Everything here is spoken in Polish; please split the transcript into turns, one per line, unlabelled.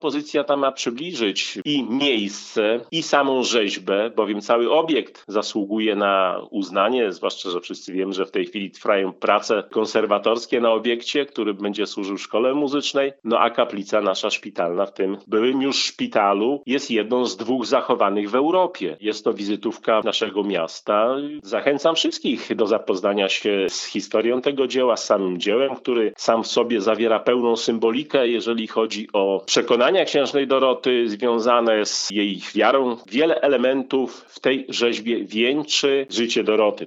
Pozycja ta ma przybliżyć i miejsce, i samą rzeźbę, bowiem cały obiekt zasługuje na uznanie, zwłaszcza, że wszyscy wiemy, że w tej chwili trwają prace konserwatorskie na obiekcie, który będzie służył szkole muzycznej, a kaplica nasza szpitalna w tym byłym już szpitalu jest jedną z 2 zachowanych w Europie. Jest to wizytówka naszego miasta. Zachęcam wszystkich do zapoznania się z historią tego dzieła, z samym dziełem, który sam w sobie zawiera pełną symbolikę, jeżeli chodzi o przekonania księżnej Doroty związane z jej wiarą. Wiele elementów w tej rzeźbie wieńczy życie Doroty.